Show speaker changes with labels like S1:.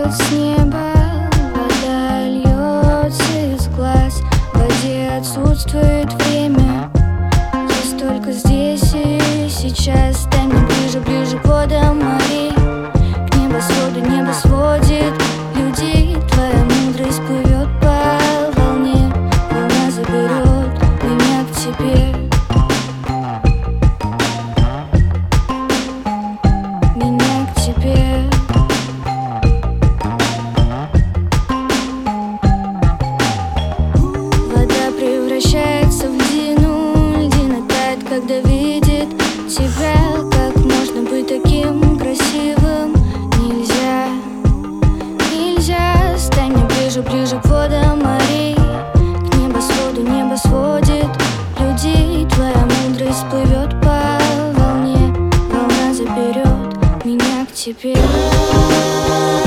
S1: идет с неба, вода льется из глаз. В воде отсутствует время, есть только здесь и сейчас. Дай мне ближе, ближе к водам морей, к небосводу небо сводит людей. Твоя мудрость плывет по волне, волна заберет меня к тебе. Меня к тебе. Вода превращается в льдину, льдина тает, когда видит тебя. Как можно быть таким красивым? Нельзя, нельзя. Стань мне ближе, ближе к водам морей, к небосводу небо сводит людей. Твоя мудрость плывет по волне, волна заберет меня к тебе.